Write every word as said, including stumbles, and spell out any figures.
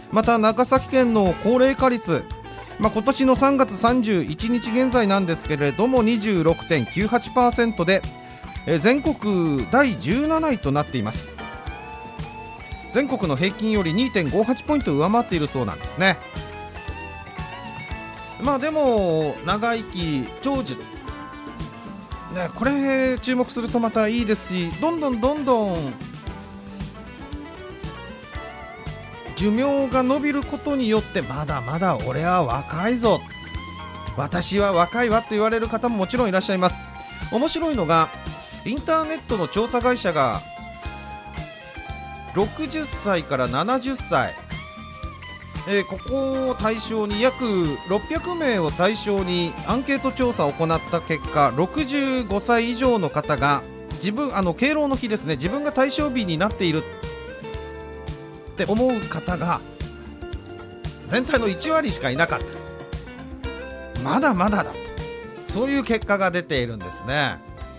また長崎県の高齢化率、まあ、今年のさんがつさんじゅういちにち現在なんですけれども にじゅうろくてんきゅうはちパーセント で、えー、全国だいじゅうなないとなっています。全国の平均より にてんごはち ポイント上回っているそうなんですね。まあでも長生き長寿ね、これ注目するとまたいいですし、どんどんどんどん寿命が伸びることによって、まだまだ俺は若いぞ、私は若いわと言われる方ももちろんいらっしゃいます。面白いのがインターネットの調査会社がろくじゅっさいからななじゅっさい、えー、ここを対象に約ろっぴゃくめいを対象にアンケート調査を行った結果、ろくじゅうごさい以上の方が自分あの敬老の日ですね、自分が対象日になっているって思う方が全体のいちわりしかいなかった。まだまだだ、そういう結果が出ているんですね。